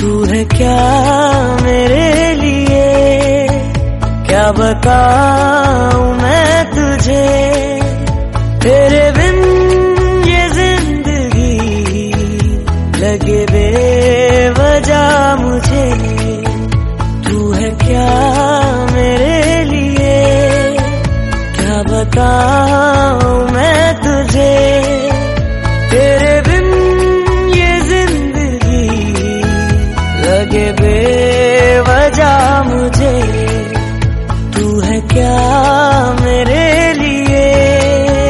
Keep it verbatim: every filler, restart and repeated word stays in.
तू है क्या मेरे लिए, क्या बताऊं मैं तुझे, तेरे बिन ये जिंदगी लगे बेवजह मुझे। तू है क्या